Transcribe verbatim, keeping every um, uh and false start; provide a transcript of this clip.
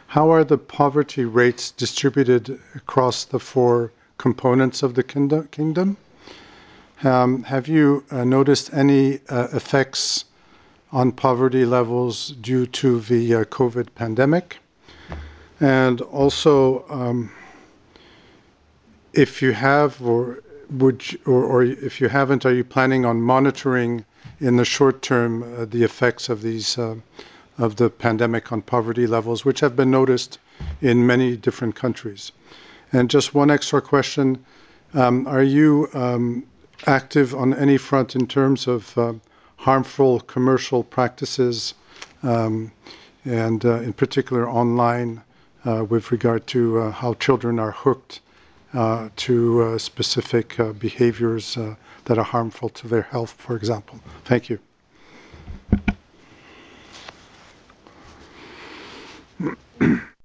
how are the poverty rates distributed across the four components of the kingdom? Um, have you uh, noticed any uh, effects on poverty levels due to the uh, COVID pandemic? And also, um, if you have, or would, you, or, or if you haven't, are you planning on monitoring in the short term uh, the effects of these, uh, of the pandemic on poverty levels, which have been noticed in many different countries? And just one extra question: um, are you um, active on any front in terms of uh, harmful commercial practices, um, and uh, in particular online, uh, with regard to uh, how children are hooked uh, to uh, specific uh, behaviors uh, that are harmful to their health, for example? Thank you.